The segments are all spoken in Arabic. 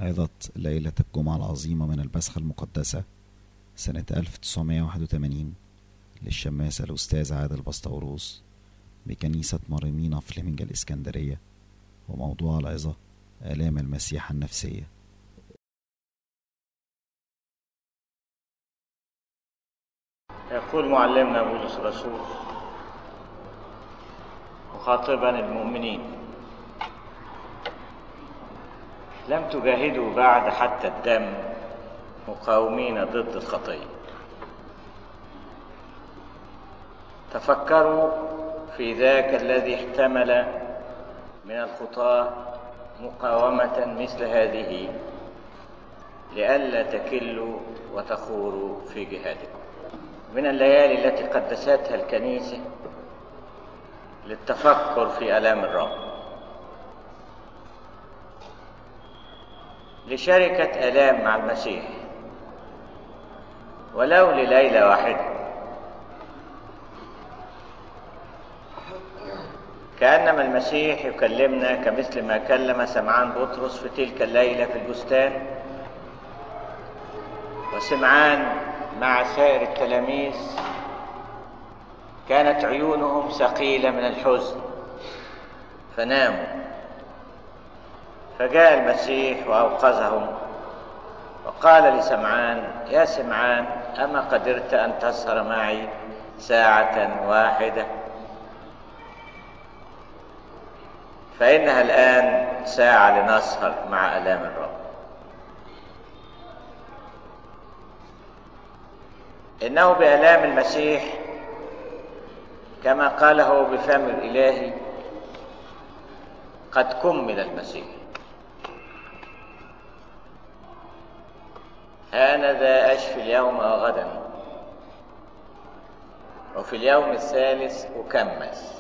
عظة ليلة الجمعة العظيمة من البسخة المقدسة سنة 1981 للشماس الأستاذ عادل بسطوروس بكنيسة مريمينا فليمنج الإسكندرية، وموضوع العظة آلام المسيح النفسية. يقول معلمنا بولس الرسول مخاطبا المؤمنين: لم تجاهدوا بعد حتى الدم مقاومين ضد الخطية. تفكروا في ذاك الذي احتمل من الخطاة مقاومة مثل هذه لئلا تكلوا وتخوروا في جهادكم. من الليالي التي قدستها الكنيسة للتفكر في آلام الرب، لشركة آلام مع المسيح ولو لليلة واحدة، كأنما المسيح يكلمنا كمثل ما كلم سمعان بطرس في تلك الليلة في البستان، وسمعان مع سائر التلاميذ كانت عيونهم ثقيلة من الحزن فناموا، فجاء المسيح وأوقظهم وقال لسمعان: يا سمعان، أما قدرت أن تسهر معي ساعة واحدة؟ فإنها الآن ساعة لنسهر مع آلام الرب. إنه بآلام المسيح كما قاله بفم الإله قد كمل المسيح. هانذا أشفي اليوم وغدا، وفي اليوم الثالث أكمس.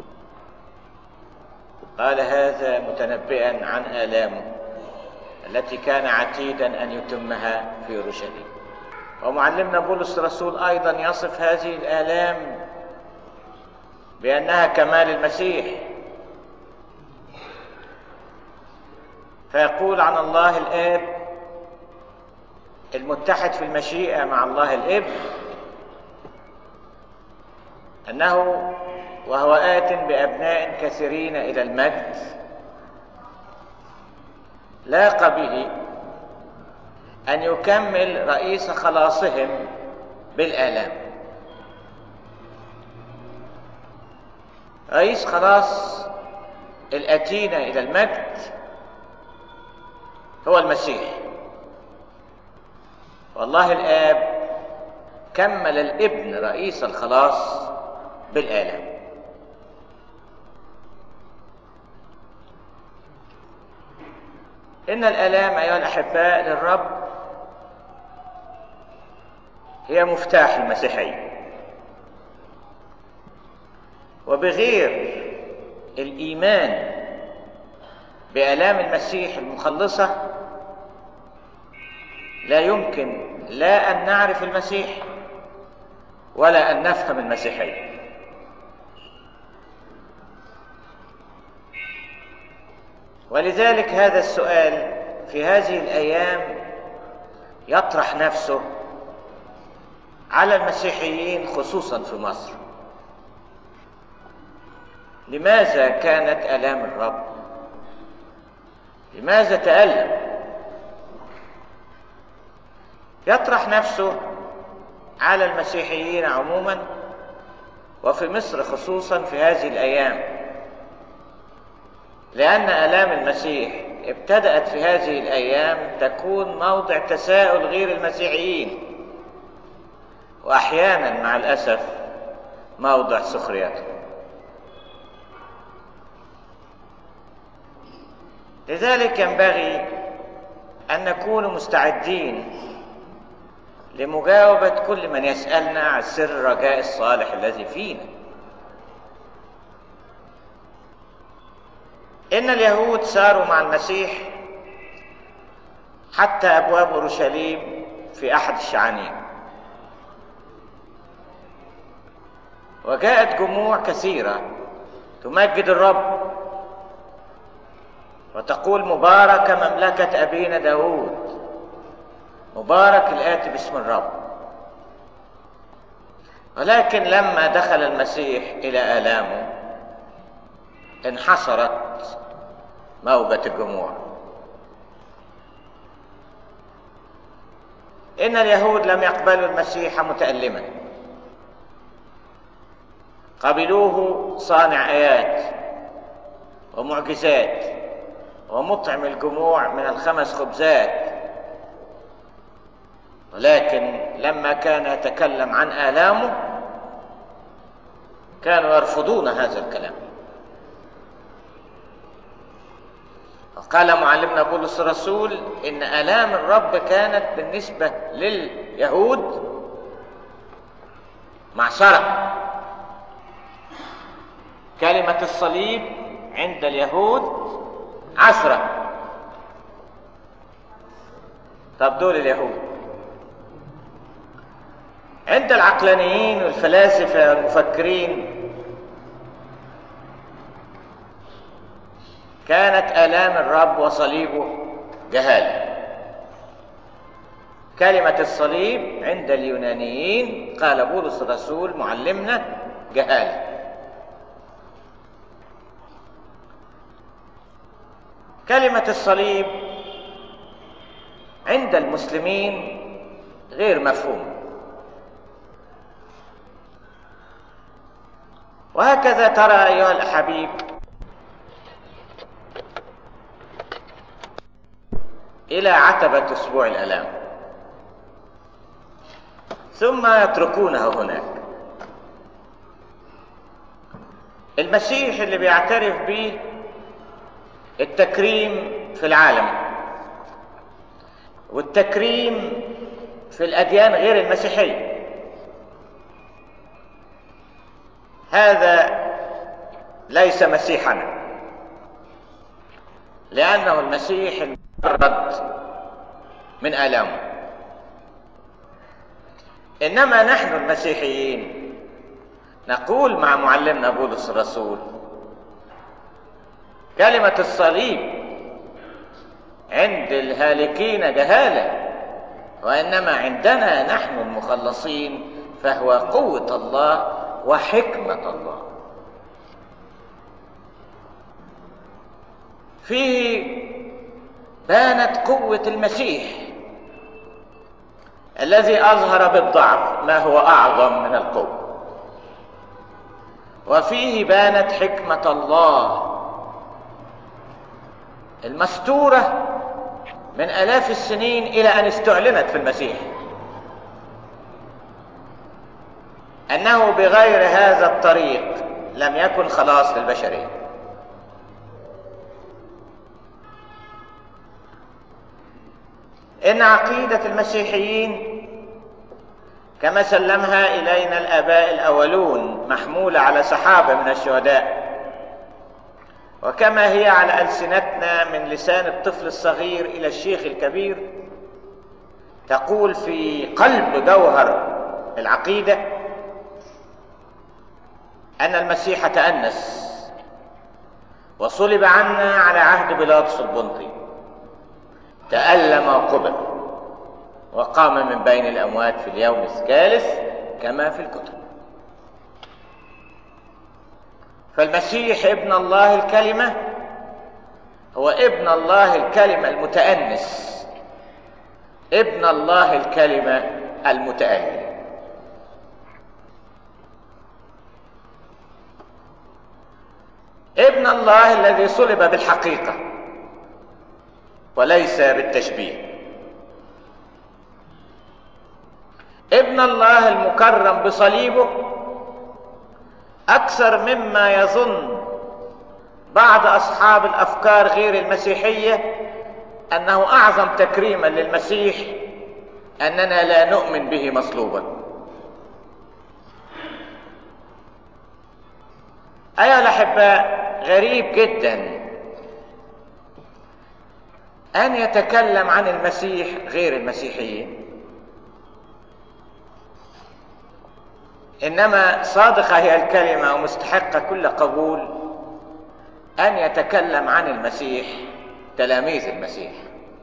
قال هذا متنبئا عن آلامه التي كان عتيدا أن يتمها في أورشليم. ومعلمنا بولس الرسول أيضا يصف هذه الآلام بأنها كمال المسيح، فيقول عن الله الآب المتحد في المشيئة مع الله الابن أنه وهو آت بأبناء كثيرين إلى المجد لاق به أن يكمل رئيس خلاصهم بالآلام. رئيس خلاص الآتين إلى المجد هو المسيح، والله الآب كمل الابن رئيس الخلاص بالآلام. إن الآلام أيها الأحباء للرب هي مفتاح المسيحية، وبغير الإيمان بآلام المسيح المخلصة لا يمكن لا أن نعرف المسيح ولا أن نفهم المسيحية. ولذلك هذا السؤال في هذه الأيام يطرح نفسه على المسيحيين خصوصا في مصر: لماذا كانت آلام الرب؟ لماذا تألم؟ يطرح نفسه على المسيحيين عموما وفي مصر خصوصا في هذه الأيام، لأن آلام المسيح ابتدأت في هذه الأيام تكون موضع تساؤل غير المسيحيين، وأحيانا مع الأسف موضع سخريتهم. لذلك ينبغي أن نكون مستعدين لمجاوبة كل من يسألنا عن سر الرجاء الصالح الذي فينا. إن اليهود ساروا مع المسيح حتى أبواب أورشليم في أحد الشعانين، وجاءت جموع كثيرة تمجد الرب وتقول مبارك مملكة أبينا داود، مبارك الآتي باسم الرب. ولكن لما دخل المسيح إلى آلامه انحصرت موجة الجموع. إن اليهود لم يقبلوا المسيح متألما، قبلوه صانع آيات ومعجزات ومطعم الجموع من 5 خبزات، ولكن لما كان يتكلم عن آلامه كانوا يرفضون هذا الكلام. وقال معلمنا بولس الرسول إن آلام الرب كانت بالنسبة لليهود معصرة. كلمة الصليب عند اليهود عثرة. طب دول اليهود. عند العقلانيين والفلاسفة والمفكرين كانت آلام الرب وصليبه جهالة. كلمة الصليب عند اليونانيين قال بولس الرسول معلمنا جهالة. كلمة الصليب عند المسلمين غير مفهومة. وهكذا ترى أيها الأحباب إلى عتبة أسبوع الآلام، ثم يتركونه هناك. المسيح اللي بيعترف به التكريم في العالم والتكريم في الأديان غير المسيحية، هذا ليس مسيحنا، لأنه المسيح المجرد من آلامه. إنما نحن المسيحيين نقول مع معلمنا بولس الرسول كلمة الصليب عند الهالكين جهالة، وإنما عندنا نحن المخلصين فهو قوة الله وحكمة الله. فيه بانت قوة المسيح الذي أظهر بالضعف ما هو أعظم من القوة، وفيه بانت حكمة الله المستورة من آلاف السنين إلى أن استعلنت في المسيح، أنه بغير هذا الطريق لم يكن خلاص للبشرية. إن عقيدة المسيحيين كما سلمها إلينا الآباء الأولون محمولة على سحابة من الشهداء، وكما هي على ألسنتنا من لسان الطفل الصغير إلى الشيخ الكبير، تقول في قلب جوهر العقيدة أن المسيح تأنس وصلب عنا على عهد بيلاطس البنطي، تألم وقبر وقام من بين الأموات في اليوم الثالث كما في الكتب. فالمسيح ابن الله الكلمة هو ابن الله الكلمة المتأنس، ابن الله الكلمة المتألم. ابن الله الذي صلب بالحقيقة وليس بالتشبيه، ابن الله المكرم بصليبه أكثر مما يظن بعض أصحاب الأفكار غير المسيحية أنه أعظم تكريما للمسيح أننا لا نؤمن به مصلوبا. أيها الأحباء، غريب جدا أن يتكلم عن المسيح غير المسيحيين، إنما صادقة هي الكلمة ومستحقة كل قبول أن يتكلم عن المسيح تلاميذ المسيح.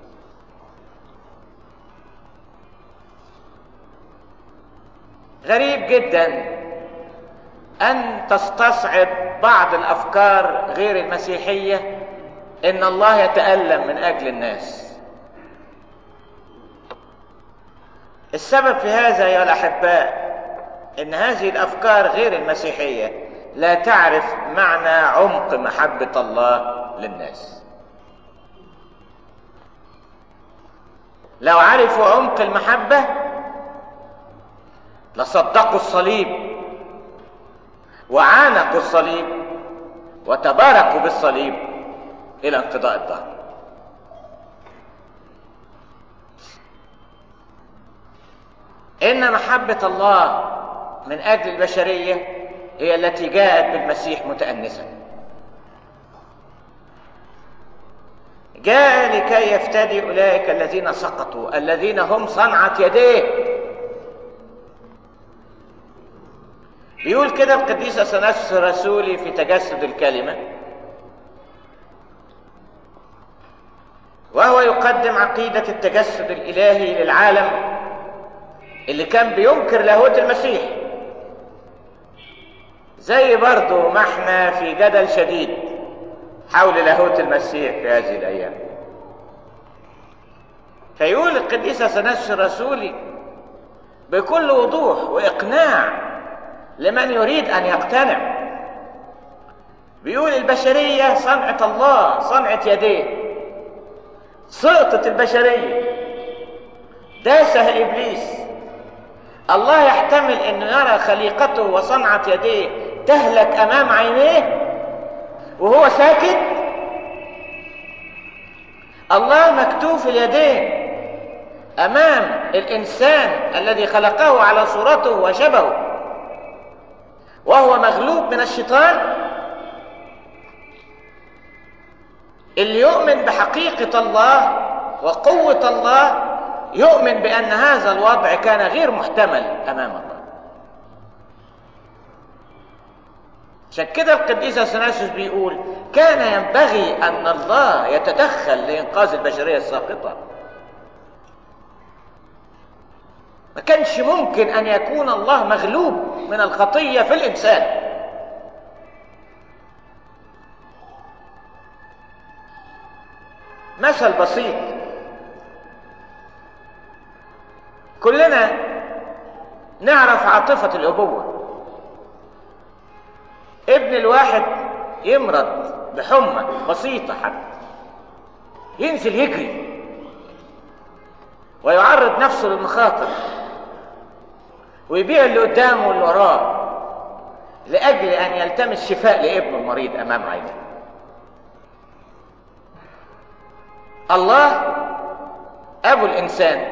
غريب جدا أن تستصعب بعض الأفكار غير المسيحية إن الله يتألم من أجل الناس. السبب في هذا يا الأحباء إن هذه الأفكار غير المسيحية لا تعرف معنى عمق محبة الله للناس. لو عرفوا عمق المحبة لصدقوا الصليب وعانقوا الصليب وتباركوا بالصليب إلى انقضاء الدهر. إن محبة الله من أجل البشرية هي التي جاءت بالمسيح متأنسا. جاء لكي يفتدي أولئك الذين سقطوا، الذين هم صنعة يديه. بيقول كده القديس أثناسيوس الرسولي في تجسد الكلمة، وهو يقدم عقيدة التجسد الإلهي للعالم اللي كان بينكر لاهوت المسيح، زي برضو ما احنا في جدل شديد حول لاهوت المسيح في هذه الأيام. فيقول القديس أثناسيوس الرسولي بكل وضوح وإقناع لمن يريد أن يقتنع، بيقول البشرية صنعة الله، صنعة يديه. سقطت البشرية، داسها إبليس. الله يحتمل أنه يرى خليقته وصنعة يديه تهلك أمام عينيه وهو ساكت؟ الله مكتوف اليدين أمام الإنسان الذي خلقه على صورته وشبهه وهو مغلوب من الشيطان. اللي يؤمن بحقيقة الله وقوة الله يؤمن بأن هذا الوضع كان غير محتمل أمام الله. عشان كده القديس أثناسيوس بيقول كان ينبغي أن الله يتدخل لإنقاذ البشرية الساقطة. ما كانش ممكن أن يكون الله مغلوب من الخطية في الإنسان. مثل بسيط، كلنا نعرف عاطفة الأبوة. ابن الواحد يمرض بحمى بسيطة حتى ينزل يجري ويعرض نفسه للمخاطر ويبيع اللي قدامه واللي وراه لأجل أن يلتمس شفاء لابنه المريض أمام عينه. الله أبو الإنسان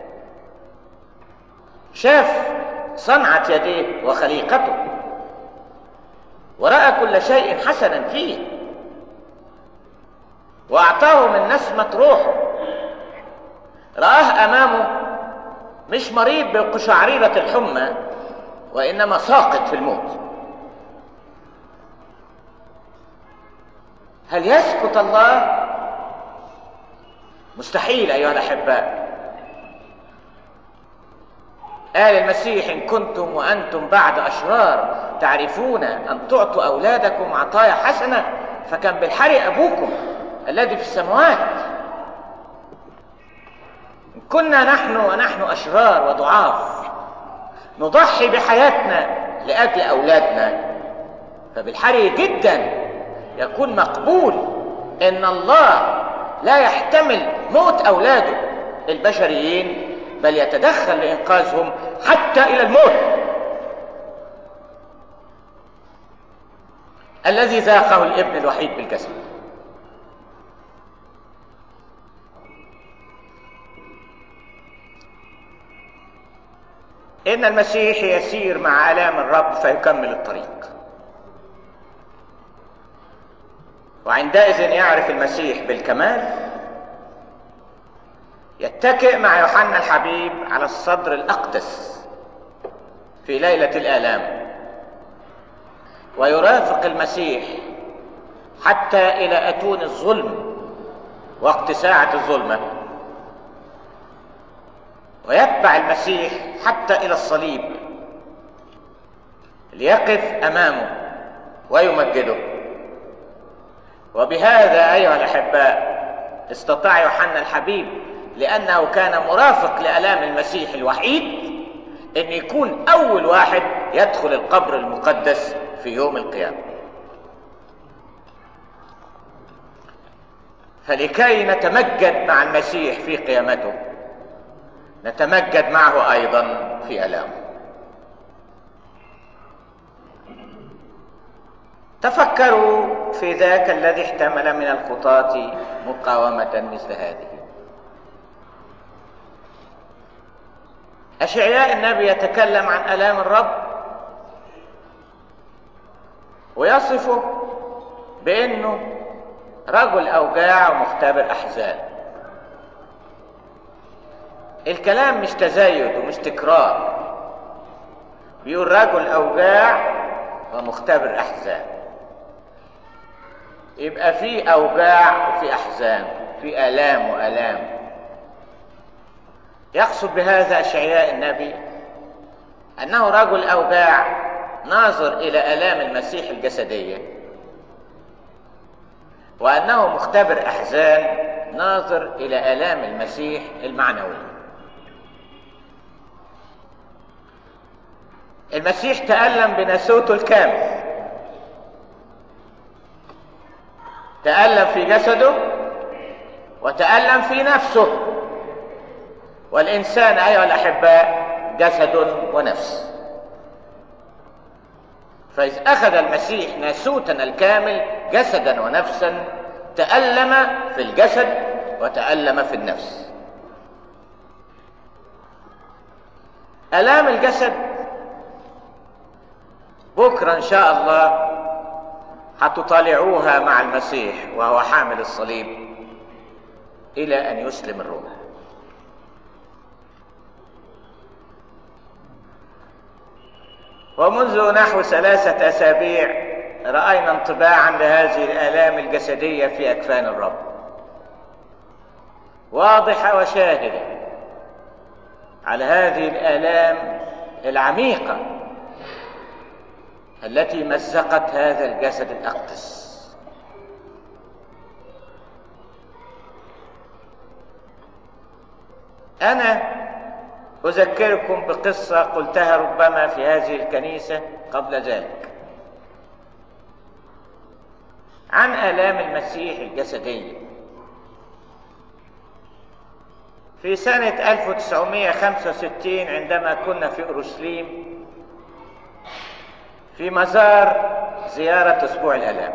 شاف صنعة يديه وخليقته ورأى كل شيء حسنا فيه وأعطاه من نسمة روحه. رآه أمامه مش مريض بقشعريرة الحمى وإنما ساقط في الموت. هل يسكت الله؟ مستحيل أيها الأحباء. قال المسيح إن كنتم وأنتم بعد أشرار تعرفون أن تعطوا أولادكم عطايا حسنة فكان بالحري أبوكم الذي في السماوات. إن كنا نحن أشرار وضعاف نضحي بحياتنا لأجل أولادنا فبالحري جدا يكون مقبول إن الله لا يحتمل موت أولاده البشريين بل يتدخل لإنقاذهم حتى إلى الموت الذي ذاقه الابن الوحيد بالجسد. إن المسيح يسير مع آلام الرب فيكمل الطريق، وعندئذ يعرف المسيح بالكمال، يتكئ مع يوحنا الحبيب على الصدر الأقدس في ليلة الآلام ويرافق المسيح حتى إلى أتون الظلم وقت ساعة الظلمة، ويتبع المسيح حتى إلى الصليب ليقف أمامه ويمجده. وبهذا أيها الأحباء استطاع يوحنا الحبيب، لأنه كان مرافق لآلام المسيح الوحيد، أن يكون أول واحد يدخل القبر المقدس في يوم القيامة. فلكي نتمجد مع المسيح في قيامته، نتمجد معه أيضا في آلامه. تفكروا في ذاك الذي احتمل من الخطاة مقاومة مثل هذه. أشعياء النبي يتكلم عن آلام الرب ويصفه بأنه رجل أوجاع ومختبر أحزان. الكلام مش تزايد ومش تكرار، بيقول رجل أوجاع ومختبر أحزان. يبقى في أوجاع وفي أحزان، في آلام وآلام. يقصد بهذا أشعياء النبي أنه رجل أوجاع ناظر إلى آلام المسيح الجسدية، وأنه مختبر أحزان ناظر إلى آلام المسيح المعنوية. المسيح تألم بناسوته الكامل، تألم في جسده وتألم في نفسه. والإنسان أيها الأحباء جسد ونفس، فإذ أخذ المسيح ناسوتنا الكامل جسدا ونفسا، تألم في الجسد وتألم في النفس. آلام الجسد بكرة إن شاء الله هتطالعوها مع المسيح وهو حامل الصليب إلى أن يسلم الروح. ومنذ نحو 3 أسابيع رأينا انطباعا لهذه الآلام الجسدية في أكفان الرب، واضحة وشاهدة على هذه الآلام العميقة التي مزقت هذا الجسد الأقدس. أنا أذكركم بقصة قلتها ربما في هذه الكنيسة قبل ذلك عن آلام المسيح الجسدية. في سنة 1965 عندما كنا في أورشليم في مزار زيارة أسبوع الآلام،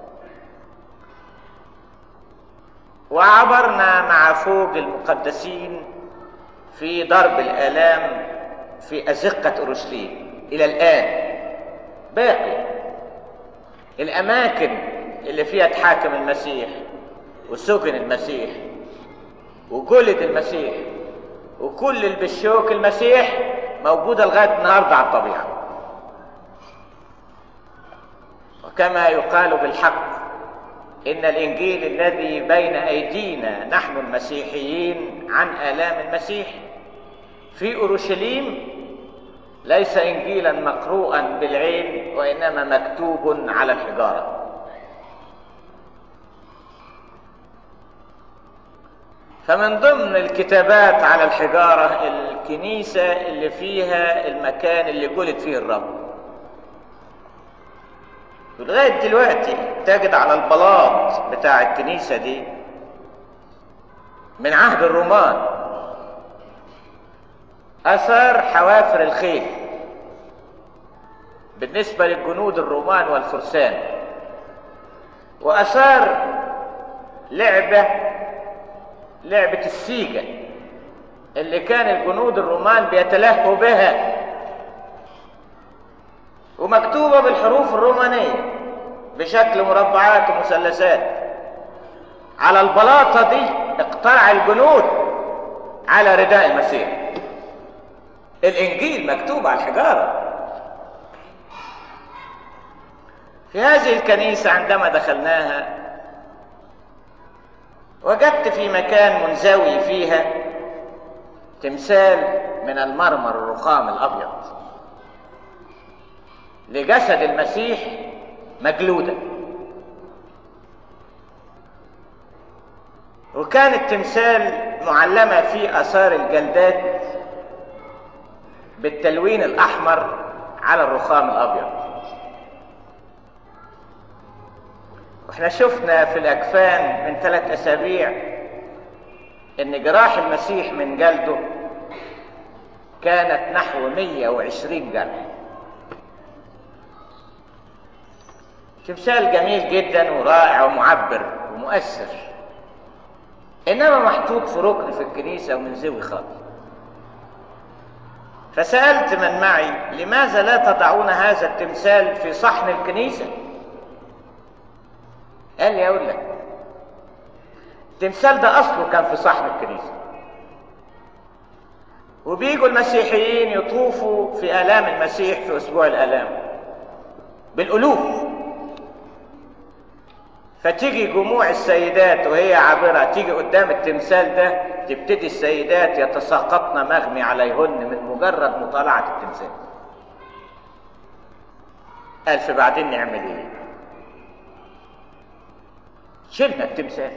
وعبرنا مع فوج المقدسين في ضرب الآلام في أزقة أورشليم. إلى الآن باقي الأماكن اللي فيها تحاكم المسيح وسجن المسيح وجلد المسيح وكل اللي بالشوك المسيح موجودة لغاية النهاردة على الطبيعة. وكما يقال بالحق إن الإنجيل الذي بين أيدينا نحن المسيحيين عن آلام المسيح في أورشليم ليس إنجيلا مقروءا بالعين، وإنما مكتوب على الحجارة. فمن ضمن الكتابات على الحجارة الكنيسة اللي فيها المكان اللي جلد فيه الرب. ولغاية دلوقتي تجد على البلاط بتاع الكنيسة دي من عهد الرومان آثار حوافر الخيل بالنسبة للجنود الرومان والفرسان، وآثار لعبة السيجة اللي كان الجنود الرومان بيتلهوا بها، ومكتوبة بالحروف الرومانية بشكل مربعات ومثلثات على البلاطة دي. اقترع الجنود على رداء المسيح. الإنجيل مكتوب على الحجارة. في هذه الكنيسة عندما دخلناها وجدت في مكان منزوي فيها تمثال من المرمر الرخام الأبيض لجسد المسيح مجلودا، وكان التمثال معلمة فيه آثار الجلدات بالتلوين الأحمر على الرخام الأبيض. واحنا شفنا في الأكفان من 3 أسابيع إن جراح المسيح من جلده كانت نحو 120 جرح. تمثال جميل جدا ورائع ومعبر ومؤثر، إنما محطوط في ركن في الكنيسة ومنزوي خالص. فسألت من معي: لماذا لا تضعون هذا التمثال في صحن الكنيسة؟ قال لي: أقول لك، التمثال ده أصله كان في صحن الكنيسة، وبيجوا المسيحيين يطوفوا في آلام المسيح في أسبوع الآلام بالألوف، فتيجي جموع السيدات وهي عابرة تيجي قدام التمثال ده، تبتدي السيدات يتساقطن مغمي عليهن من مجرد مطالعة التمثال. قال: فبعدين نعمل ايه؟ شلنا التمثال،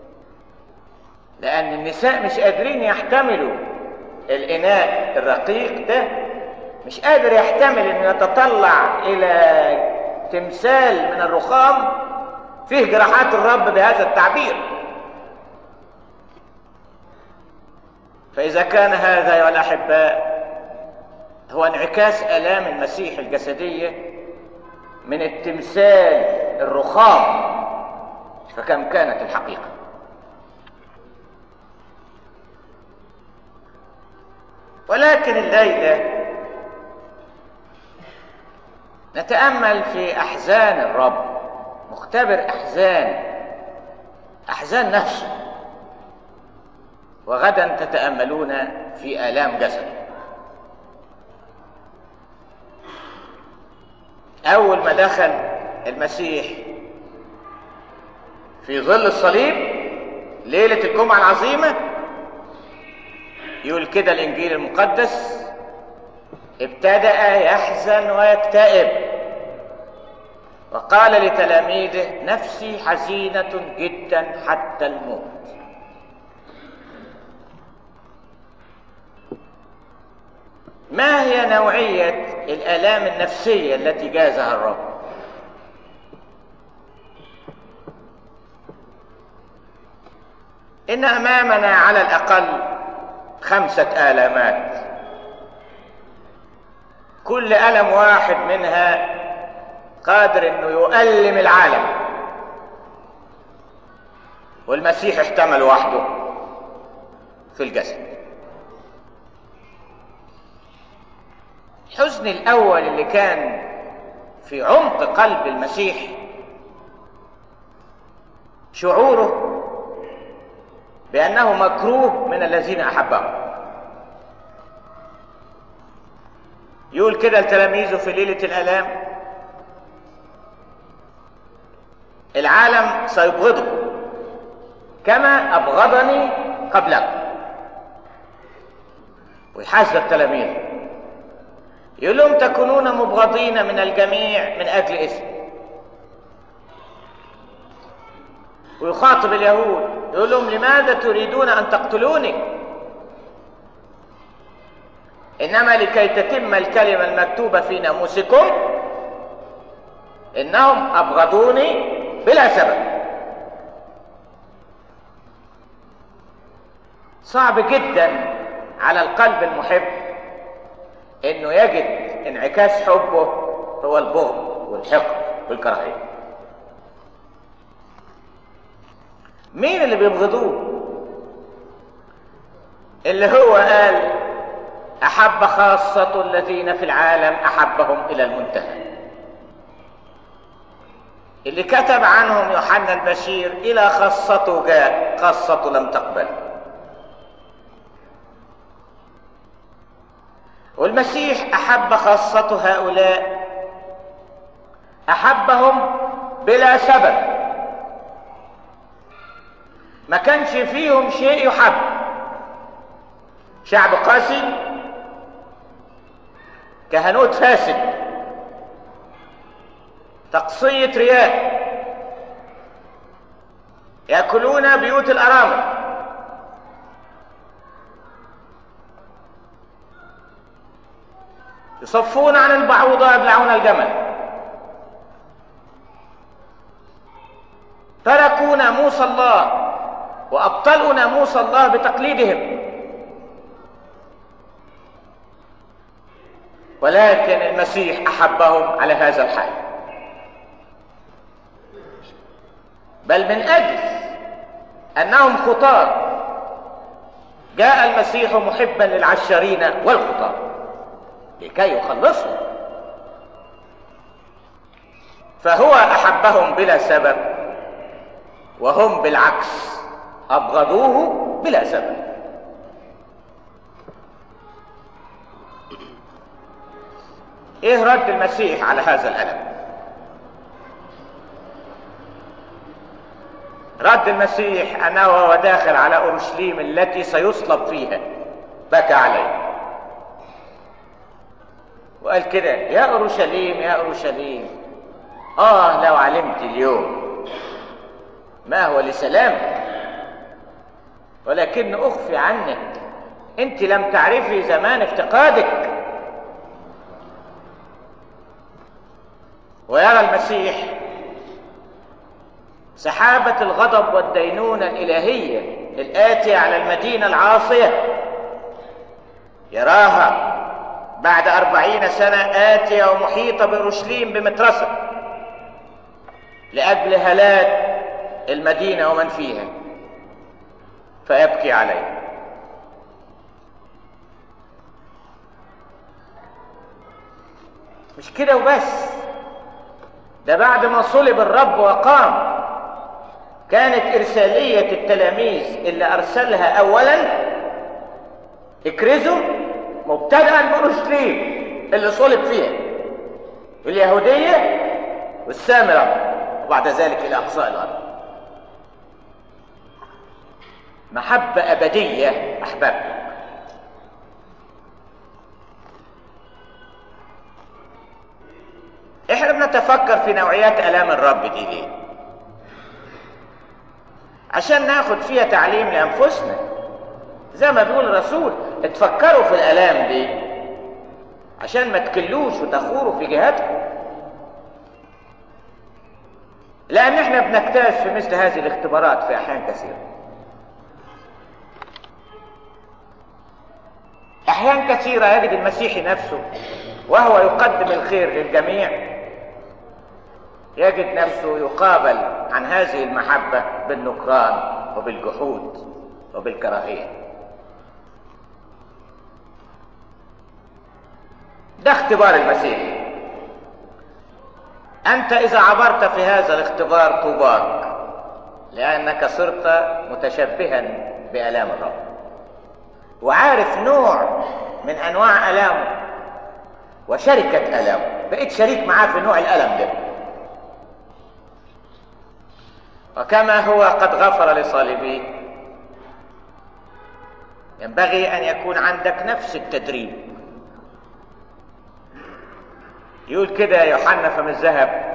لأن النساء مش قادرين يحتملوا الإناء الرقيق ده، مش قادر يحتمل إنه يتطلع إلى تمثال من الرخام فيه جراحات الرب بهذا التعبير. فإذا كان هذا يا الأحباء هو انعكاس آلام المسيح الجسدية من التمثال الرخام، فكم كانت الحقيقة. ولكن الليلة نتأمل في أحزان الرب، مختبر أحزان نفسه، وغدا تتأملون في آلام جسده. أول ما دخل المسيح في ظل الصليب ليلة الجمعة العظيمة، يقول كده الإنجيل المقدس: ابتدأ يحزن ويكتئب، وقال لتلاميذه: نفسي حزينة جدا حتى الموت. ما هي نوعية الآلام النفسية التي جازها الرب؟ إن أمامنا على الأقل 5 آلامات، كل ألم واحد منها قادر إنه يؤلم العالم، والمسيح احتمل وحده في الجسد. الحزن الأول اللي كان في عمق قلب المسيح شعوره بأنه مكروه من الذين أحبهم. يقول كده لتلاميذه في ليلة الآلام: العالم سيبغضه كما أبغضني قبله. ويحذر تلاميذه، يقول لهم: تكونون مبغضين من الجميع من أجل اسمي. ويخاطب اليهود يقول لهم: لماذا تريدون أن تقتلوني؟ إنما لكي تتم الكلمة المكتوبة في ناموسكم: إنهم أبغضوني بلا سبب. صعب جدا على القلب المحب إنه يجد انعكاس حبه هو البغض والحقد والكراهية. مين اللي بيبغضوه؟ اللي هو قال: أحب خاصة الذين في العالم أحبهم إلى المنتهى، اللي كتب عنهم يوحنا البشير: إلى خاصته جاء، خاصته لم تقبل. والمسيح أحب خاصته هؤلاء، أحبهم بلا سبب، ما كانش فيهم شيء يحب. شعب قاسي، كهنوت فاسد، تقصية رياء، يأكلون بيوت الأرامل، يصفون عن البعوضة يبلعون الجمل، تركوا ناموس الله وأبطلوا ناموس الله بتقليدهم. ولكن المسيح أحبهم على هذا الحال، بل من أجل أنهم خطاة جاء المسيح محبا للعشارين والخطاة لكي يخلصهم. فهو أحبهم بلا سبب، وهم بالعكس أبغضوه بلا سبب. إيه رد المسيح على هذا الألم؟ رد المسيح أنه وهو داخل على أورشليم التي سيصلب فيها بكى عليه وقال كده: يا أورشليم يا أورشليم، لو علمت اليوم ما هو لسلامك، ولكن أخفي عنك، أنت لم تعرفي زمان افتقادك. ويرى المسيح سحابة الغضب والدينونة الإلهية الآتية على المدينة العاصية، يراها بعد 40 سنة آتية ومحيطة بأورشليم بمترسة لأجل هلاك المدينة ومن فيها، فيبكي عليه. مش كده وبس، ده بعد ما صلب الرب وقام كانت إرسالية التلاميذ اللي أرسلها أولا: اكرزوا مبتدأ بأورشليم اللي صلب فيها، اليهودية والسامرة، وبعد ذلك إلى أقصاء الأرض. محبة أبدية أحبابنا. احنا بنتفكر في نوعيات آلام الرب دي ليه؟ عشان ناخد فيها تعليم لأنفسنا، زي ما بيقول الرسول: اتفكروا في الآلام دي عشان ما تكلوش وتخوروا في جهاتكم. لأن احنا بنجتاز في مثل هذه الاختبارات في أحيان كثيرة. أحيان كثيرة يجد المسيحي نفسه وهو يقدم الخير للجميع يجد نفسه يقابل عن هذه المحبة بالنكران وبالجحود وبالكراهية. ده اختبار المسيح. أنت إذا عبرت في هذا الاختبار طوباك، لأنك صرت متشبها بآلام الرب وعارف نوع من أنواع آلامه وشركة آلامه، بقيت شريك معاه في نوع الألم ده. وكما هو قد غفر لصالبيه، ينبغي أن يكون عندك نفس التدريب. يقول كده يوحنا فم الذهب: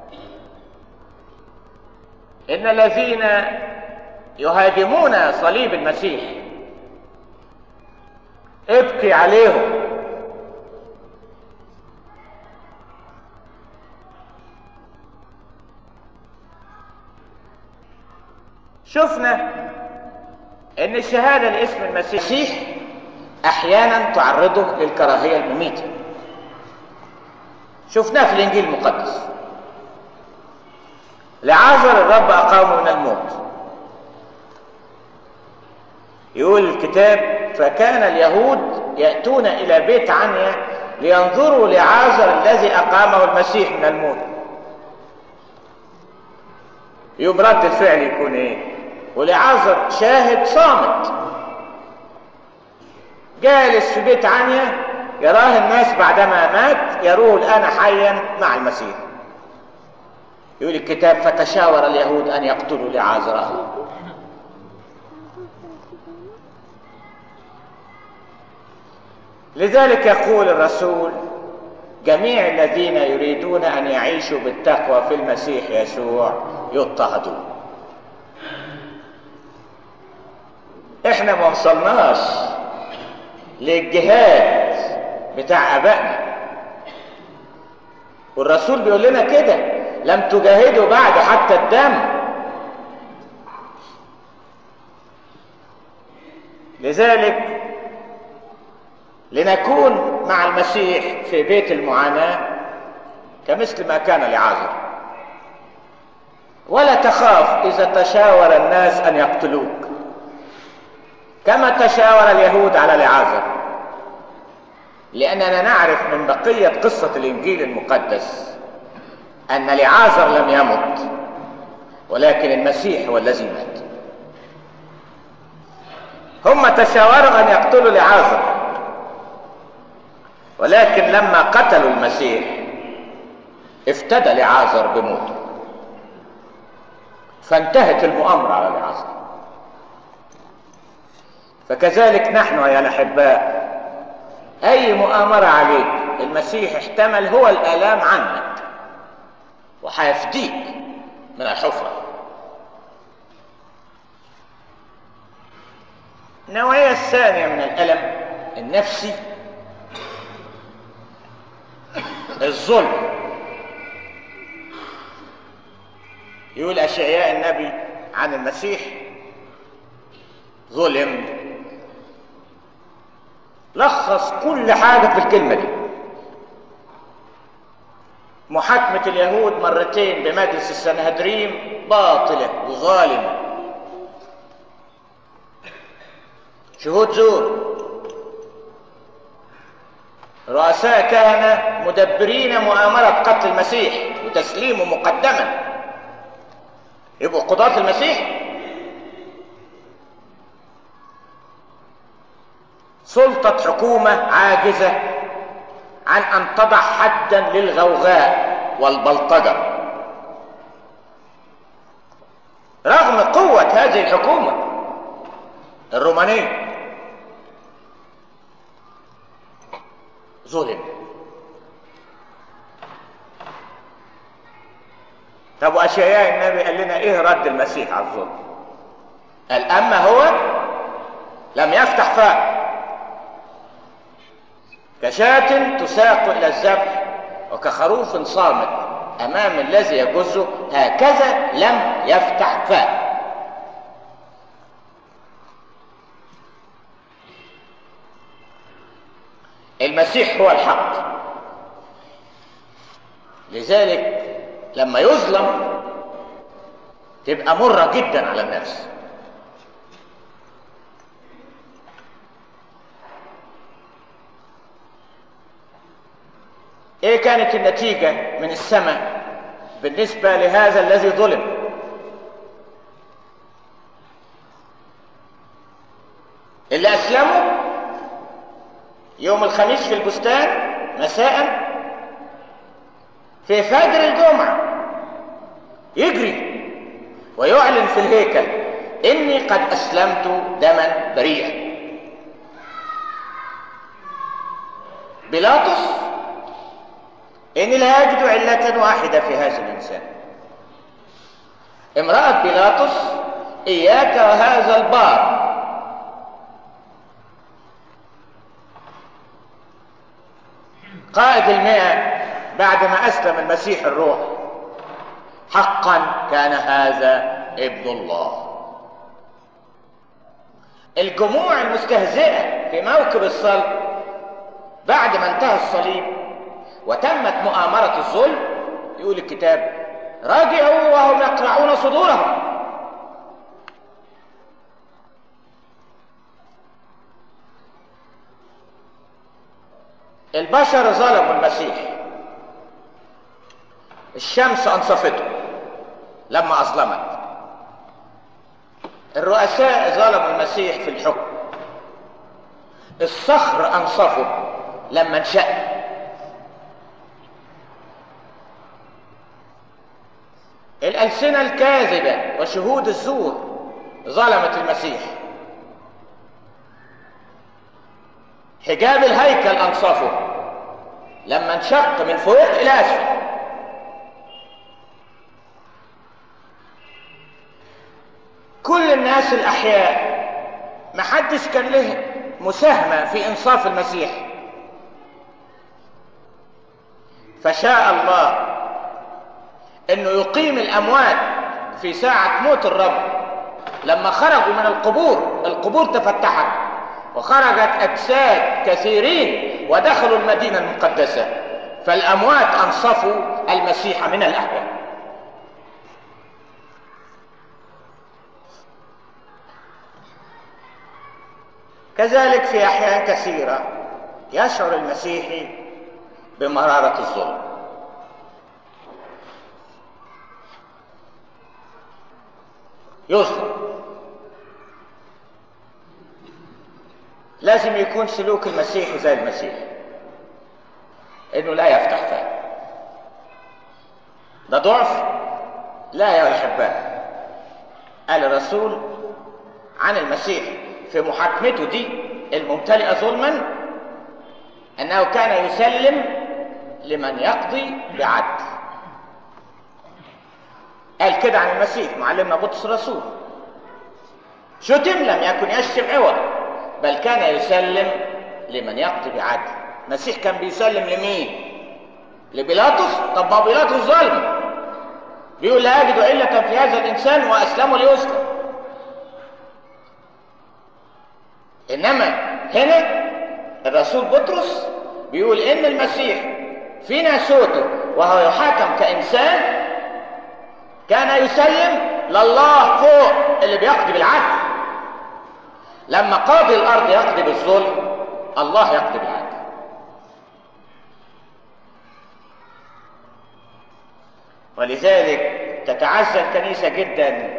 إن الذين يهاجمون صليب المسيح ابكي عليهم. شفنا ان الشهادة لاسم المسيح احيانا تعرضه للكراهية المميتة. شفناه في الانجيل المقدس. لعازر الرب اقامه من الموت. يقول الكتاب: فكان اليهود يأتون الى بيت عنيا لينظروا لعازر الذي اقامه المسيح من الموت. يوم رد الفعل يكون ايه؟ ولعازر شاهد صامت جالس في بيت عنيا، يراه الناس بعدما مات، يروه الآن حيا مع المسيح. يقول الكتاب: فتشاور اليهود أن يقتلوا لعازر. لذلك يقول الرسول: جميع الذين يريدون أن يعيشوا بالتقوى في المسيح يسوع يضطهدون. احنا ما وصلناش للجهاد بتاع ابائنا، والرسول بيقول لنا كده: لم تجاهدوا بعد حتى الدم. لذلك لنكون مع المسيح في بيت المعاناة كمثل ما كان لعازر، ولا تخاف إذا تشاور الناس أن يقتلوك كما تشاور اليهود على لعازر، لأننا نعرف من بقية قصة الإنجيل المقدس أن لعازر لم يمت، ولكن المسيح هو الذي مات. هم تشاوروا أن يقتلوا لعازر، ولكن لما قتلوا المسيح افتدى لعازر بموته، فانتهت المؤامرة على لعازر. فكذلك نحن أيها الأحباء، أي مؤامرة عليك المسيح احتمل هو الآلام عنك وحيفديك من الحفرة. النوعية الثانية من الألم النفسي الظلم. يقول أشعياء النبي عن المسيح: ظلم. لخص كل حاجة في الكلمة دي. محاكمة اليهود مرتين بمجلس السنهدريم باطلة وظالمة، شهود زور، رؤساء كهنة مدبرين مؤامرة قتل المسيح وتسليمه مقدما، يبقوا قضاة المسيح. سلطة حكومة عاجزة عن أن تضع حدا للغوغاء والبلطجة، رغم قوة هذه الحكومة الرومانية. ظلم. طب وأشعياء النبي قال لنا ايه رد المسيح على الظلم؟ قال: اما هو لم يفتح فاه، كشاة تساق الى الذبح وكخروف صامت امام الذي يجزه، هكذا لم يفتح فاه. المسيح هو الحق، لذلك لما يظلم تبقى مرة جدا على النفس. ايه كانت النتيجة من السماء بالنسبة لهذا الذي ظلم؟ اللي اسلموا يوم الخميس في البستان مساء في فجر الجمعة يجري ويعلن في الهيكل: إني قد أسلمت دما بريئا. بيلاطس: إني لا أجد علة واحدة في هذا الإنسان. امرأة بيلاطس: إياك وهذا البار. قائد 100 بعد ما أسلم المسيح الروح: حقا كان هذا ابن الله. الجموع المستهزئة في موكب الصلب بعد ما انتهى الصليب وتمت مؤامرة الظلم، يقول الكتاب: راجعوا وهم يقرعون صدورهم. البشر ظلموا المسيح، الشمس أنصفته لما أظلمت، الرؤساء ظلموا المسيح في الحكم، الصخر أنصفه لما انشق، الألسنة الكاذبة وشهود الزور ظلمت المسيح حجاب الهيكل أنصفه لما انشق من فوق إلى أسفل. كل الناس الأحياء محدش كان له مساهمة في إنصاف المسيح، فشاء الله إنه يقيم الأموات في ساعة موت الرب. لما خرجوا من القبور تفتحت وخرجت أجساد كثيرين ودخلوا المدينة المقدسة، فالأموات أنصفوا المسيح من الأحياء. كذلك في أحيان كثيرة يشعر المسيحي بمرارة الظلم. يظلم، لازم يكون سلوك المسيحي زي المسيح، انه لا يفتح فاه. ده ضعف؟ لا يا احبائي. قال الرسول عن المسيح في محاكمته دي الممتلئه ظلما انه كان يسلم لمن يقضي بعدل. قال كده عن المسيح معلمنا بطرس الرسول: شتم لم يكن يشتم عوضا، بل كان يسلم لمن يقضي بعدل. المسيح كان بيسلم لمين؟ لبيلاطس. طب ما بيلاطس ظلم، بيقول لا أجد علة في هذا الإنسان وأسلمه ليسلم. إنما هنا الرسول بطرس بيقول إن المسيح في ناسوته وهو يحاكم كإنسان كان يسلم لله فوق اللي بيقضي بالعدل. لما قاضي الأرض يقضي بالظلم، الله يقضي بالعدل. ولذلك تتعزى الكنيسة جدا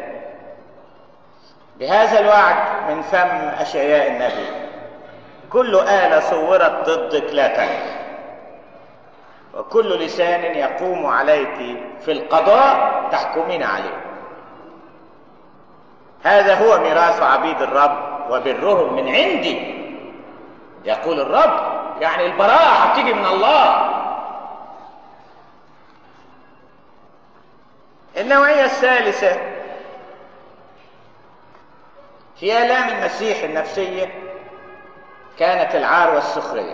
بهذا الوعد من فم أشعياء النبي: كل آلة صورت ضدك لا تنجح، وكل لسان يقوم عليك في القضاء تحكمين عليه. هذا هو ميراث عبيد الرب وبرهم من عندي، يقول الرب. يعني البراءة هتيجي من الله. النوعية الثالثة في آلام المسيح النفسية كانت العار والسخرية.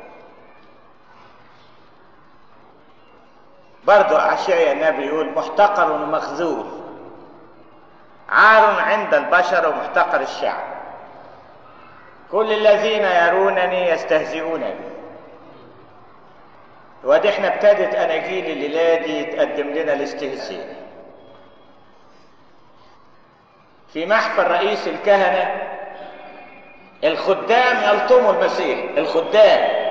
برضو أشعياء النبي يقول: محتقر ومخذول، عار عند البشر ومحتقر الشعب، كل الذين يرونني يستهزئون بي. ودي احنا ابتدت أناجيل الليلة دي تقدم لنا الاستهزاء. في محفل رئيس الكهنة الخدام يلطموا المسيح، الخدام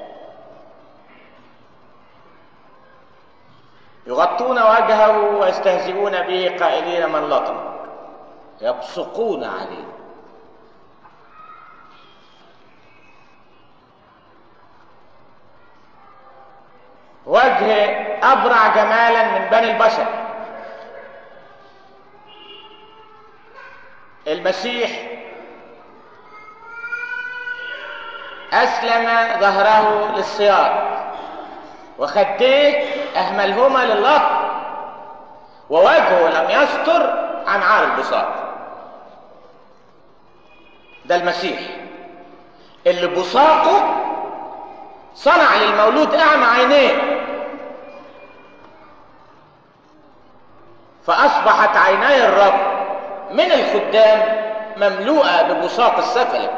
يغطون وجهه ويستهزئون به قائلين: من لطمك؟ يبصقون عليه. وجه أبرع جمالا من بني البشر. المسيح أسلم ظهره للصياد وخديه أهملهما للطم، ووجهه لم يستر عن عار البساط. ده المسيح اللي بصاقه صنع للمولود أعمى عينيه، فأصبحت عيني الرب من الخدام مملوءة ببصاق السفلة.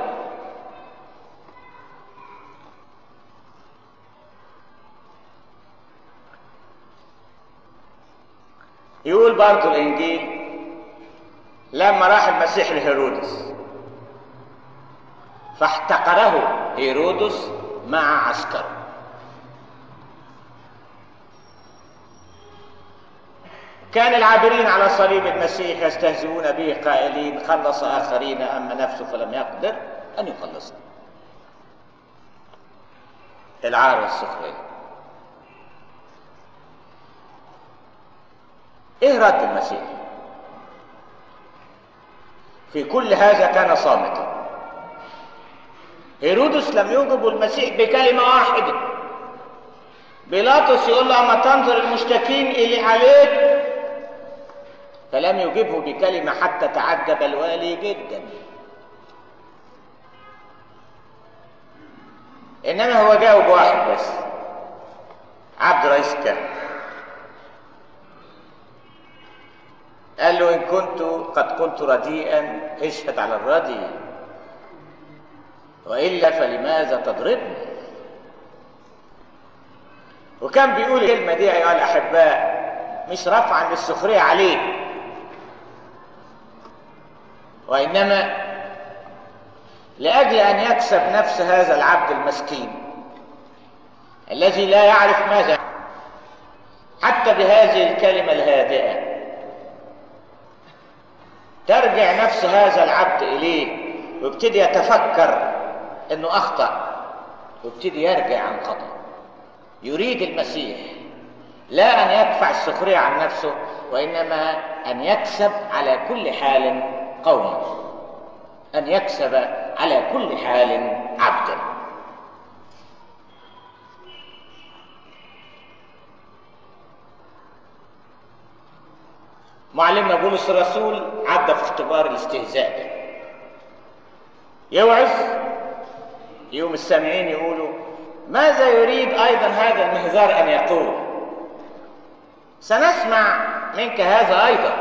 يقول برضو الإنجيل لما راح المسيح لهيرودس فاحتقره هيرودس مع عسكره. كان العابرين على صليب المسيح يستهزئون به قائلين: خلص آخرين أما نفسه فلم يقدر أن يخلصه. العار والسخرية. إيه رد المسيح؟ في كل هذا كان صامتا. هيرودس لم يجب المسيح بكلمة واحدة. بيلاطس يقول له أما تنظر المشتكين إلي عليك، فلم يجبه بكلمة حتى تعجب الوالي جدا. إنما هو جاوب واحد بس، عبد رئيس الكهنة. قال له إن كنت قد كنت رديئا اشهد على الردي، وإلا فلماذا تضربني؟ وكان بيقول الكلمة دي أيها الأحباء مش رفعا للسخرية عليه، وإنما لأجل أن يكسب نفس هذا العبد المسكين الذي لا يعرف ماذا. حتى بهذه الكلمة الهادئة ترجع نفس هذا العبد إليه ويبتدي يتفكر أنه أخطأ ويبتدي يرجع عن خطأ. يريد المسيح لا أن يدفع السخرية عن نفسه، وإنما أن يكسب على كل حال قوما، أن يكسب على كل حال عبدا. معلمنا بولس الرسول عدى في اختبار الاستهزاء ده. يوعظ يوم السامعين يقولوا ماذا يريد أيضا هذا المهذار أن يقول؟ سنسمع منك هذا أيضا.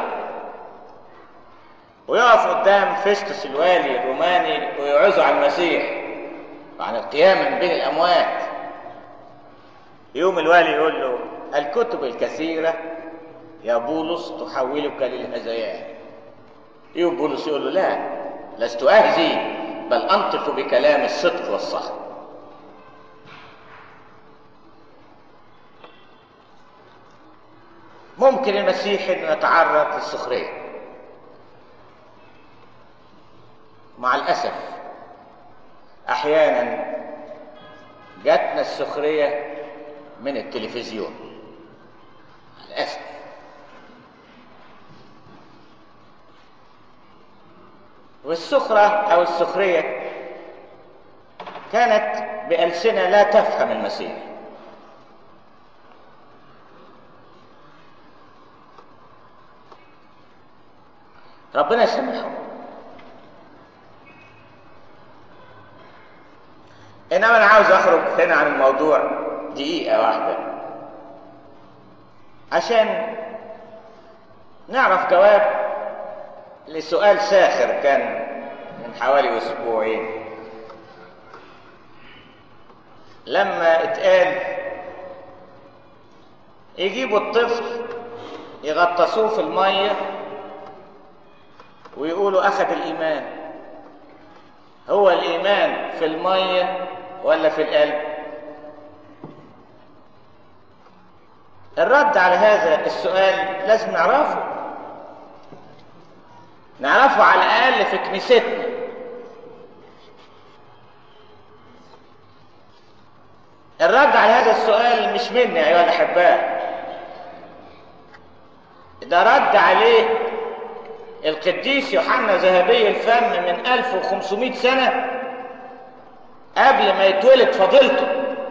ويقف قدام فيستوس الوالي الروماني ويوعظه عن المسيح وعن القيامة من بين الأموات. يوم الوالي يقول له الكتب الكثيرة يا بولس تحولك للهذيان. يوم بولس يقول له لا، لست أهزي بل أنطق بكلام الصدق والصح. ممكن المسيح أن يتعرض للسخرية، مع الأسف أحيانا جاتنا السخرية من التلفزيون، مع الأسف. والسخرة أو السخرية كانت بألسنة لا تفهم المسيح. ربنا يسامحهم. إنما أنا عاوز أخرج هنا عن الموضوع دقيقة واحدة عشان نعرف جواب لسؤال ساخر كان من حوالي أسبوعين، لما اتقال يجيبوا الطفل يغطسوه في المية ويقولوا أخذ الإيمان. هو الإيمان في المية ولا في القلب؟ الرد على هذا السؤال لازم نعرفه على الأقل في كنيستنا. الرد على هذا السؤال مش مني أيها الأحباء، ده رد عليه القديس يوحنا ذهبي الفم من 1500 سنة قبل ما يتولد فضيلته.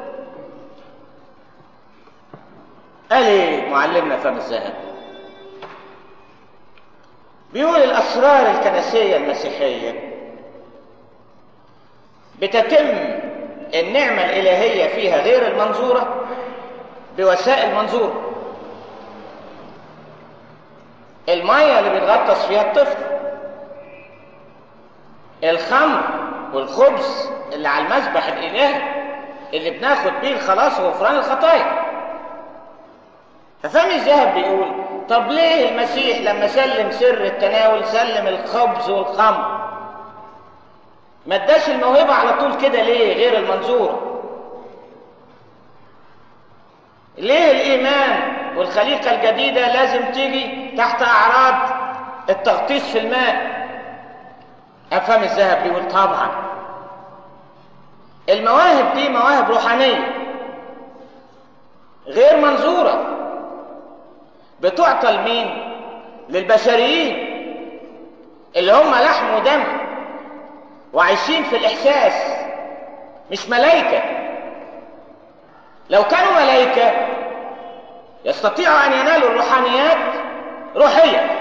قال ايه معلمنا فم الذهب؟ بيقول الأسرار الكنسية المسيحية بتتم النعمة الإلهية فيها غير المنظورة بوسائل منظورة. المية اللي بيتغطس فيها الطفل، الخمر والخبز اللي على المذبح الإلهي اللي بناخد بيه الخلاص وغفران الخطايا. ففم الذهب بيقول طب ليه المسيح لما سلم سر التناول سلم الخبز والخمر؟ ما اداش الموهبة على طول كده ليه غير المنظورة؟ ليه الإيمان والخليقة الجديدة لازم تيجي تحت أعراض التغطيس في الماء؟ أفهم الذهب بيقول طبعا المواهب دي مواهب روحانية غير منظورة، بتعطى لمين؟ للبشريين اللي هم لحم ودم وعايشين في الإحساس مش ملائكة. لو كانوا ملائكة يستطيعوا أن ينالوا الروحانيات روحية،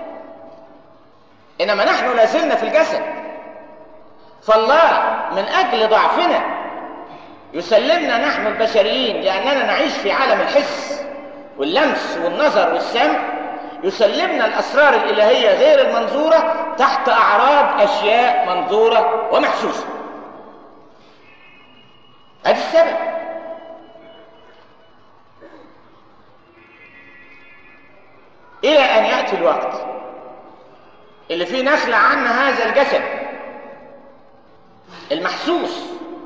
إنما نحن لازلنا في الجسد. فالله من أجل ضعفنا يسلمنا نحن البشريين، لأننا نعيش في عالم الحس واللمس والنظر والسمع، يسلمنا الأسرار الإلهية غير المنظورة تحت أعراض أشياء منظورة ومحسوسة. هذا السبب. إلى أن يأتي الوقت اللي فيه نخلع عنا هذا الجسد المحسوس،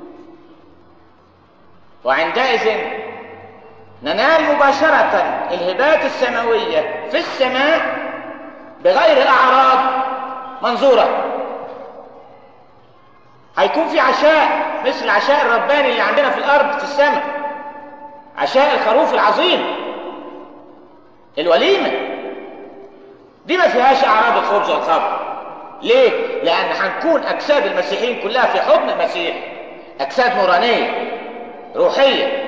وعندئذ ننال مباشرة الهبات السماوية في السماء بغير أعراض منظورة. هيكون في عشاء مثل العشاء الرباني اللي عندنا في الأرض في السماء، عشاء الخروف العظيم، الوليمة دي ما فيهاش أعراض الخبز والخمر. ليه؟ لأن هنكون أجساد المسيحيين كلها في حضن المسيح، أجساد نورانية روحية.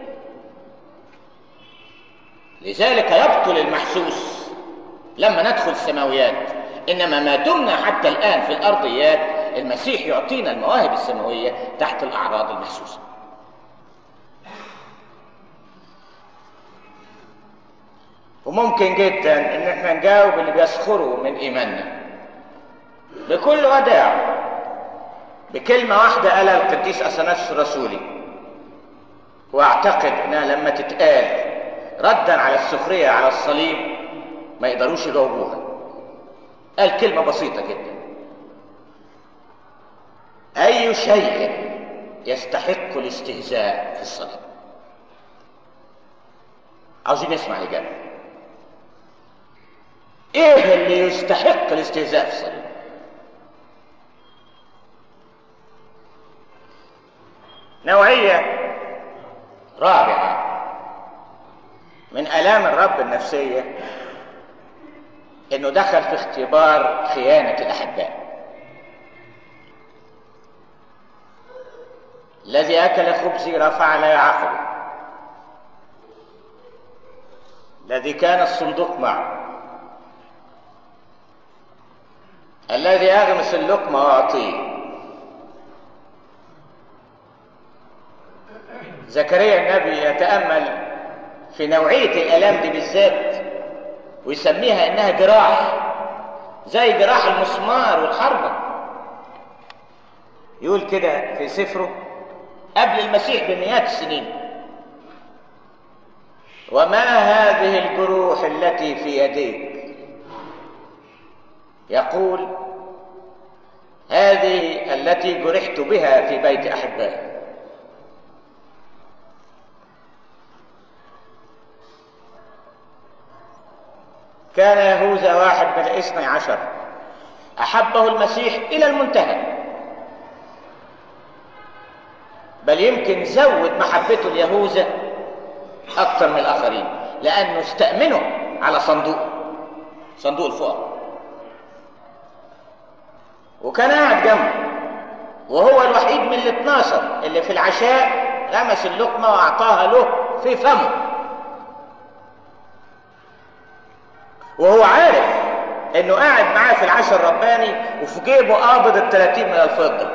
لذلك يبطل المحسوس لما ندخل السماويات، إنما ما دمنا حتى الآن في الأرضيات المسيح يعطينا المواهب السماوية تحت الأعراض المحسوسة. وممكن جدا إن احنا نجاوب اللي بيسخروا من إيماننا بكل وداع بكلمة واحدة قالها القديس أثناسيوس الرسولي، وأعتقد إنها لما تتقال ردا على السخرية على الصليب ما يقدروش يجاوبوها. قال كلمة بسيطة جدا: أي شيء يستحق الاستهزاء في الصليب؟ عاوزين نسمع الإجابة. إيه اللي يستحق الاستهزاء في الصليب؟ نوعية رابعة من آلام الرب النفسية إنه دخل في اختبار خيانة الأحباء. الذي أكل خبزي رفع لي عقبه، الذي كان الصندوق معه، الذي أغمس اللقمة وأعطيه. زكريا النبي يتأمل في نوعية الآلام دي بالذات ويسميها إنها جراح، زي جراح المسمار والحربة. يقول كده في سفره قبل المسيح بمئات السنين: وما هذه الجروح التي في يديك؟ يقول: هذه التي جرحت بها في بيت أحبائي. كان يهوذا واحد من 12 أحبه المسيح إلى المنتهى، بل يمكن زود محبته ليهوذا أكثر من الآخرين، لأنه استأمنه على صندوق الفقراء، وكان قاعد جنبه، وهو الوحيد من 12 اللي في العشاء غمس اللقمة وأعطاها له في فمه، وهو عارف إنه قاعد معاه في العشاء الرباني وفي جيبه قابض 30 من الفضة.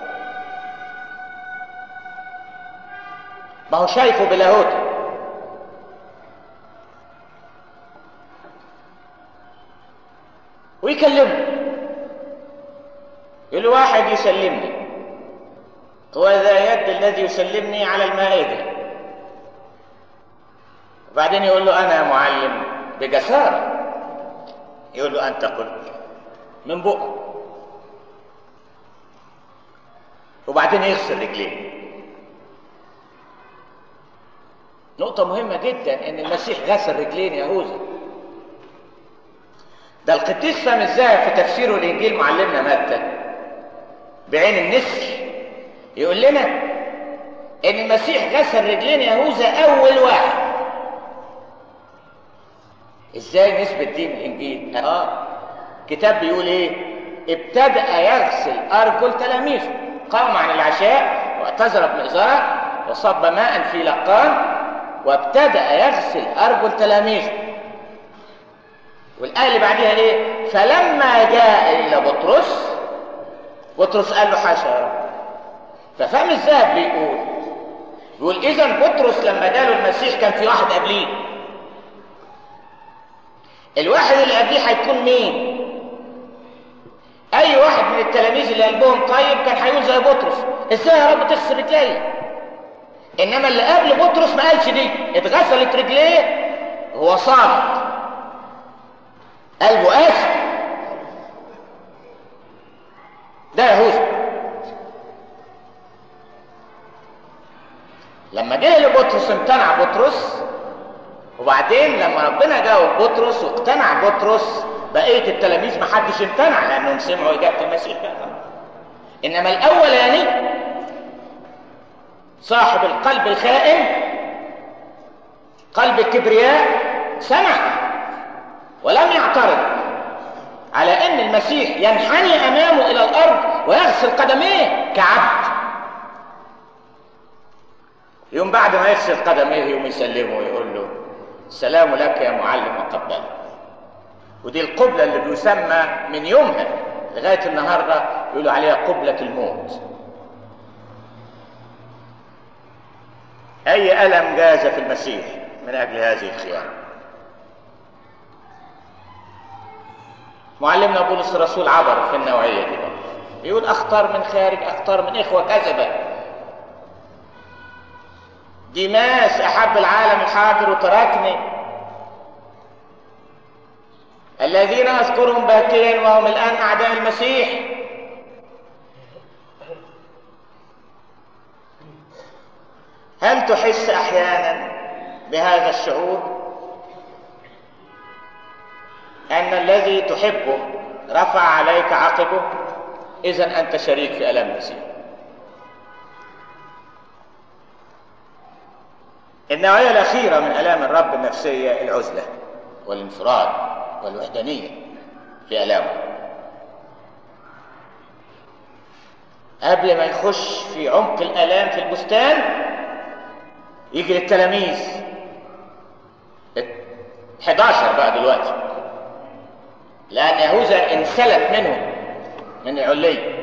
ما هو شايفه بلاهوته. ويكلمه، يقول له: واحد يسلمني، هو ذا يد الذي يسلمني على المائدة. وبعدين يقول له: أنا معلم، بجسارة يقول له: أنت قلت من بقه. وبعدين يغسل رجليه. نقطة مهمة جدا إن المسيح غسل رجلين يهوذا. ده القديس فهم الذهب في تفسيره الإنجيل معلمنا متى بعين النسر يقول لنا إن المسيح غسل رجلين يهوذا أول واحد. إزاي نثبت دي من الإنجيل؟ كتاب بيقول إيه؟ ابتدأ يغسل أرجل تلاميذه، قام عن العشاء واعتذر بمئزرة وصب ماء في لقان وابتدأ يغسل أرجل تلاميذه. والآية اللي بعديها إيه؟ فلما جاء إلى بطرس قال له حاشا يا رب. ففهم الذهب بيقول إذن بطرس لما جاله المسيح كان في واحد قبليه. الواحد اللي قبليه هيكون مين؟ أي واحد من التلاميذ اللي قلبهم طيب كان هيقول زي بطرس إزاي يا رب تغسل رجليه؟ إنما اللي قبل بطرس ما قالش دي، اتغسلت رجليه هو صامت قلبه قاسي. ده يهوذا لما جه لبطرس امتنع بطرس، وبعدين لما ربنا جاوب بطرس واقتنع بطرس بقيه التلاميذ ما حدش امتنع لانهم سمعوا اجابه المسيح بقى. انما الاولاني صاحب القلب الخائن قلب الكبرياء سمع ولم يعترض على ان المسيح ينحني امامه الى الارض ويغسل قدميه كعبد. يوم بعد ما يغسل قدميه يوم يسلمه ويقول له السلام لك يا معلم وقبله. ودي القبلة اللي بيسمى من يومها لغاية النهاردة يقولوا عليها قبلة الموت. أي ألم جاز في المسيح من أجل هذه الخيانة. معلمنا بولس الرسول عبر في النوعية دي، يقول أختار من خارج، أختار من إخوة كذبة. ديماس أحب العالم الحاضر وتركني، الذين أذكرهم باكيا وهم الآن أعداء المسيح. هل تحس أحيانا بهذا الشعور أن الذي تحبه رفع عليك عقبه؟ إذن أنت شريك في ألم المسيح. النوعية الأخيرة من آلام الرب النفسية العزلة والانفراد والوحدانية في آلامه. قبل ما يخش في عمق الآلام في البستان يجي للتلاميذ 11 بقى دلوقتي، لأن يهوذا انسلت منهم من العلية،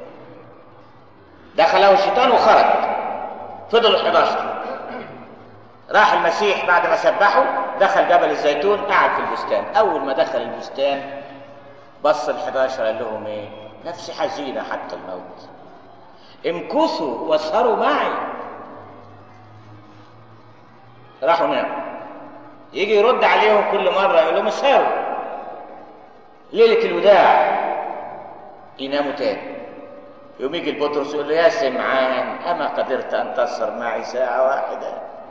دخله الشيطان وخرج، فضلوا 11. راح المسيح بعد ما سبحوا دخل جبل الزيتون قعد في البستان. أول ما دخل البستان بص ال11 قال لهم إيه؟ نفسي حزينة حتى الموت، امكثوا واسهروا معي. راحوا ناموا. يجي يرد عليهم كل مرة يقول لهم اسهروا، ليلة الوداع يناموا تاني. يوم يجي البطرس يقول له يا سمعان أما قدرت أن تسهر معي ساعة واحدة؟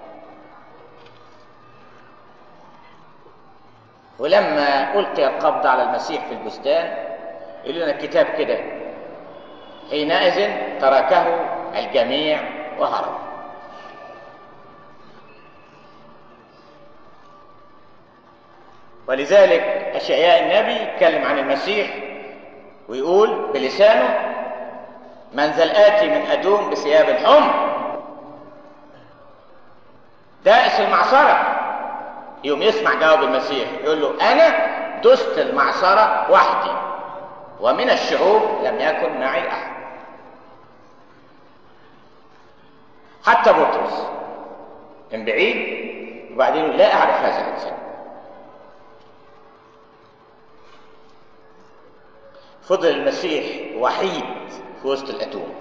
ولما ألقي القبض على المسيح في البستان يقول لنا الكتاب كده حينئذ تركه الجميع وهرب. ولذلك أشعياء النبي يتكلم عن المسيح ويقول بلسانه من ذا الآتي من أدوم بثياب الحمر دائس المعصرة. يوم يسمع جواب المسيح يقول له أنا دست المعصرة وحدي ومن الشعوب لم يكن معي أحد. حتى بطرس من بعيد وبعدين لا أعرف هذا الإنسان. فضل المسيح وحيد في وسط الأتون،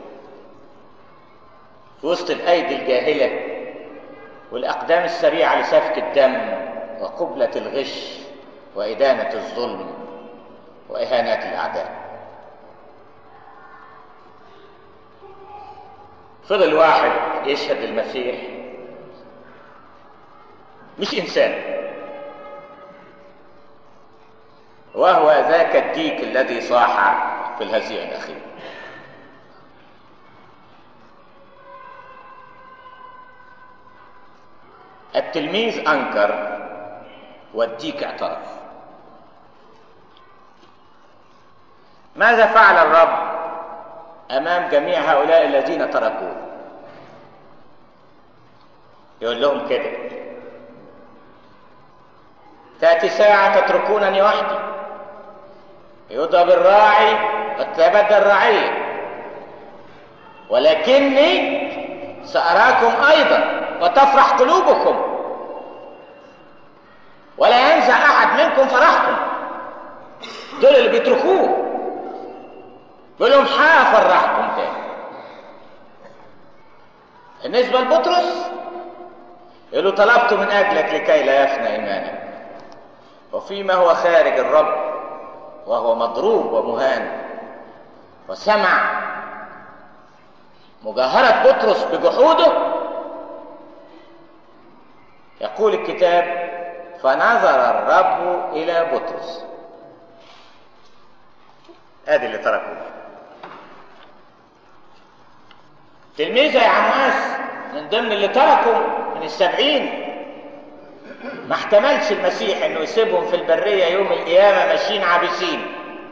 في وسط الأيدي الجاهلة والأقدام السريعة لسفك الدم وقبلة الغش وإدانة الظلم وإهانات الأعداء. فضل واحد يشهد المسيح مش إنسان، وهو ذاك الديك الذي صاح في الهزيع الأخير. التلميذ أنكر والديك اعترف. ماذا فعل الرب أمام جميع هؤلاء الذين تركوه؟ يقول لهم كده: تأتي ساعة تتركونني وحدي، يضرب الراعي وتتبدل الرعية، ولكني سأراكم أيضا وتفرح قلوبكم ولا ينزع أحد منكم فرحكم. دول اللي بيتركوه، يقول لهم هفرحكم تاني. بالنسبة لبطرس يقول له: طلبت من أجلك لكي لا يفنى إيمانك. وفيما هو خارج الرب وهو مضروب ومهان وسمع مجاهرة بطرس بجحوده، يقول الكتاب: فنظر الرب إلى بطرس. ادي اللي تركوه. تلميذه يا عمواس من ضمن اللي تركوا من 70 ما احتملش المسيح انه يسيبهم في البريه يوم القيامه ماشيين عابسين،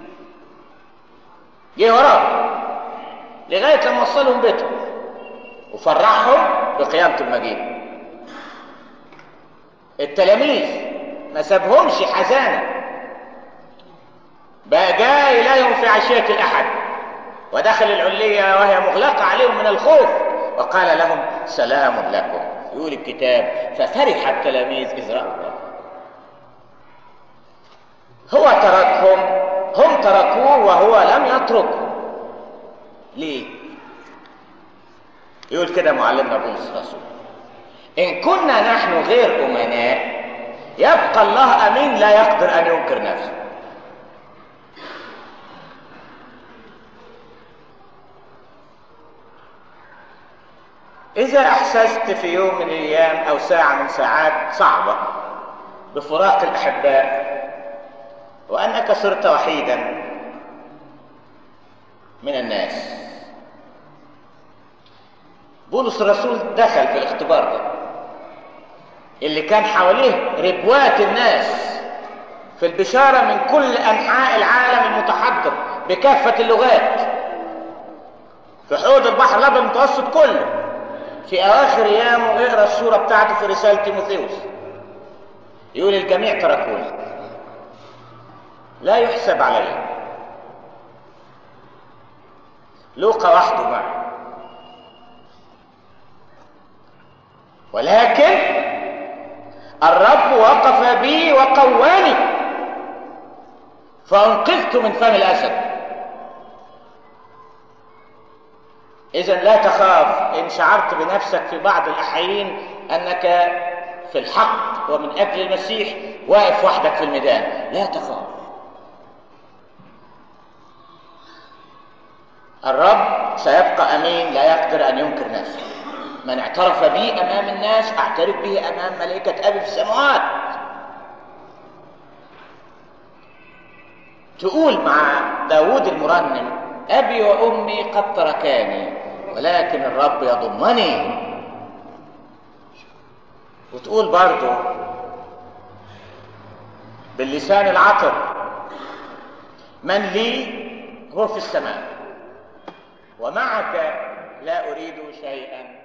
جه وراهم لغايه لما وصلهم بيتهم وفرحهم بقيامه المجيد. التلاميذ ما سابهمش حزانه، بقى جاي إليهم في عشية الأحد ودخل العلية وهي مغلقة عليهم من الخوف وقال لهم: سلام لكم. يقول الكتاب: ففرح التلاميذ إذ رأوا الرب. هو تركهم، هم تركوه وهو لم يتركهم. ليه؟ يقول كده معلمنا بولس الرسول: إن كنا نحن غير أمناء يبقى الله أمين لا يقدر أن ينكر نفسه. إذا أحسست في يوم من الأيام أو ساعة من ساعات صعبة بفراق الأحباء وأنك صرت وحيدا من الناس، بولس الرسول دخل في الاختبار ده اللي كان حواليه ربوات الناس في البشارة من كل أنحاء العالم المتحضر بكافة اللغات في حوض البحر الأبيض المتوسط كله. في أواخر أيامه اقرأ السورة بتاعته في رسالة تيموثاوس، يقول: الجميع تركوني، لا يحسب علي، لوقا وحده معي، ولكن الرب وقف بي وقواني فأنقذت من فم الأسد. إذن لا تخاف إن شعرت بنفسك في بعض الأحيان أنك في الحق ومن أجل المسيح واقف وحدك في الميدان، لا تخاف. الرب سيبقى أمين لا يقدر أن ينكر نفسه. من اعترف بي أمام الناس أعترف به أمام ملائكة أبي في السماوات. تقول مع داود المرنم: أبي وأمي قد تركاني ولكن الرب يضمني. وتقول برضو باللسان العطر: من لي هو في السماء ومعك لا أريد شيئا